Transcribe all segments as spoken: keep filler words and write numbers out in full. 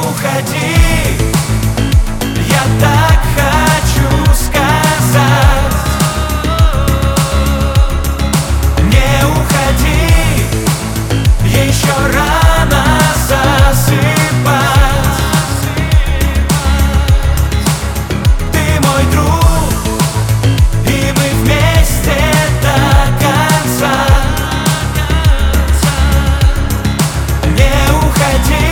уходи, я так хочу сказать. Не уходи, еще рано засыпать. Ты мой друг, и мы вместе до конца. Не уходи,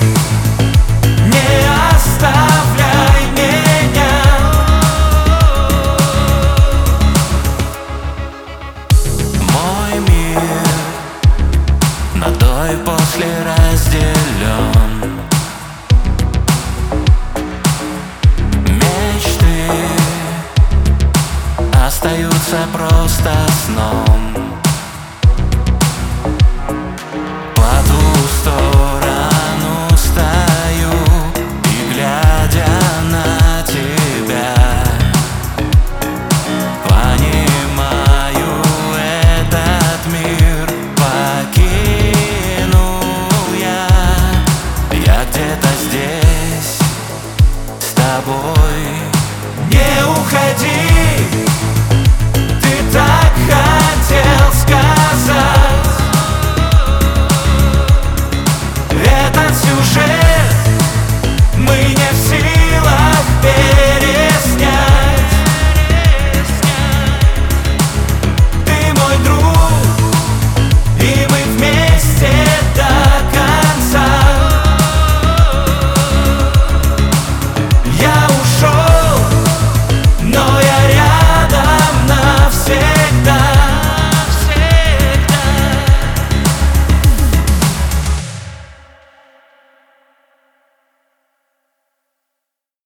не оставляй меня. Мой мир на до и после разделен. Мечты остаются просто сном.